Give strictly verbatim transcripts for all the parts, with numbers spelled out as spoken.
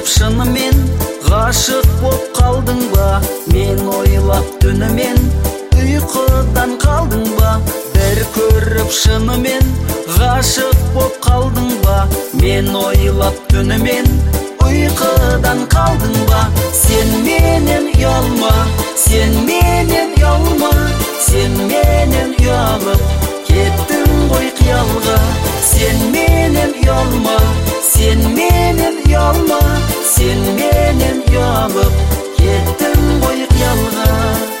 шынымен ғашық боп қалдың ба? Мен ойлап түнімен ұйқыдан қалдың ба? Бір көріп шынымен ғашық боп қалдың ба? Мен ойлап түнімен ұйқыдан қалдың ба? Сен менен ұялма, сен менен ұялма, сен менен ұялып кеттің ғой қиялға. Сен менен ұялма, сен менен ұялма, сен менен ұялып кеттің ғой қиялға.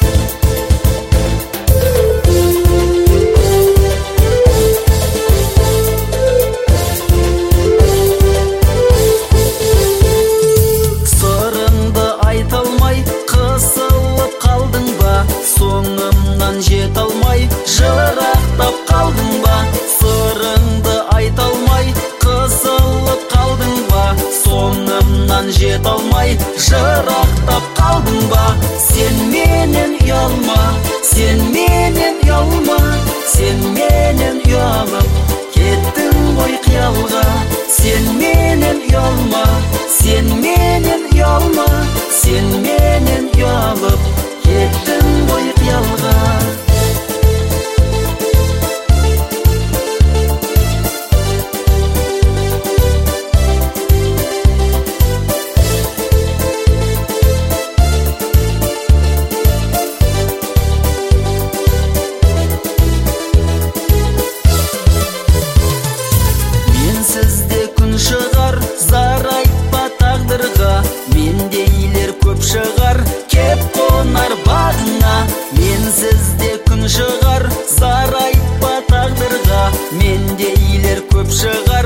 Сырыңды айта алмай қысылып қалдың ба? Соңымнан жете алмай жырақтап қалдың ба? Сырыңды айта алмай қысылып қалдың ба? Соңымнан жете алмай жырақтап қалдың ба? Сен менен ұялма, сен менен ұялма, сен менен ұялып кеттің ғой қиялға. Сен менен ұялма, сен менен ұялма, сен менен ұялып кеттің ғой қиялға. Менсізде күн шығар, зар айтпа тағдырға. Мендейлер көп шығар, кеп қонар бағына. Менсізде күн шығар, зар айтпа тағдырға. Мендейлер көп шығар,